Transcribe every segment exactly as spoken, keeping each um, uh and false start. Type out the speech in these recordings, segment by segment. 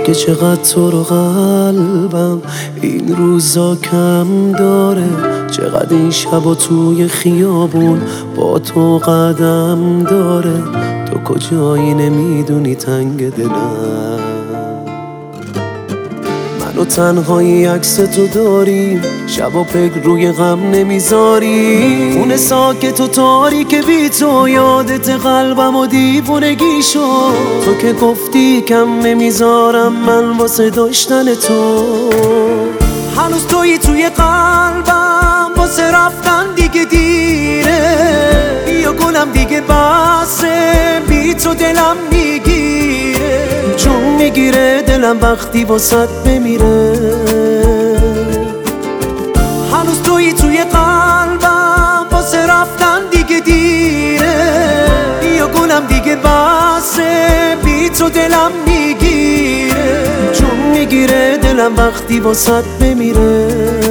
که چقدر تو رو قلبم این روزا کم داره، چقدر این شبا توی خیابون با تو قدم داره. تو کجایی نمیدونی تنگ دلم، من و تنهایی عکس تو داریم، شبا پک روی غم نمیذاری. خونه ساکت و تاریک بی تو یادت قلبم و دیوونگی شد. تو که گفتی کم نمیذارم من واسه داشتن تو، هنوز تویی توی قلبم، واسه رفتن دیگه دیره. یا گلم دیگه بسه، بی تو دلم میگیره، چون میگیره دلم وقتی واسط بمیره. هنوز تویی توی قلبم، واسه رفتن دیگه دیره. یا گلم دیگه بسه، بی تو دلم میگیره، چون میگیره دلم وقتی واسط بمیره.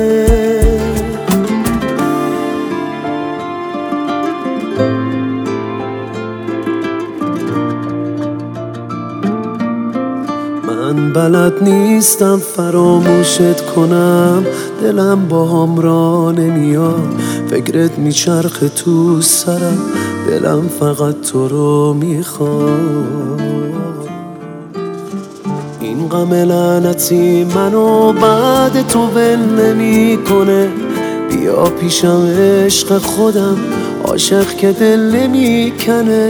من بلد نیستم فراموشت کنم، دلم با هم را نمیاد، فکرت میچرخه تو سرم، دلم فقط تو رو میخواد. این غم لعنتی منو بعد تو ول نمی کنه، بیا پیشم عشق خودم، عاشق که دل نمی کنه.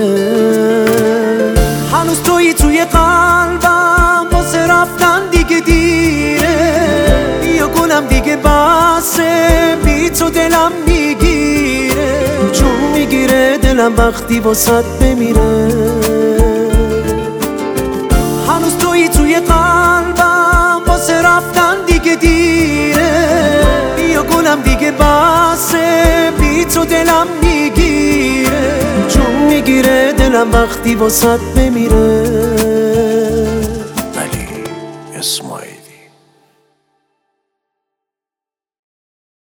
هنوز تویی توی قلبم، واسه رفتن دیگه دیره. یا گلم دیگه بسه، بی تو دلم میگیره، چون میگیره دلم وقتی واسط بمیره. هنوز تویی توی قلبم، واسه رفتن دیگه دیره. یا گلم دیگه بسه، بی تو دلم میگیره، چون میگیره دلم وقتی واسط بمیره. علی اسماعیل.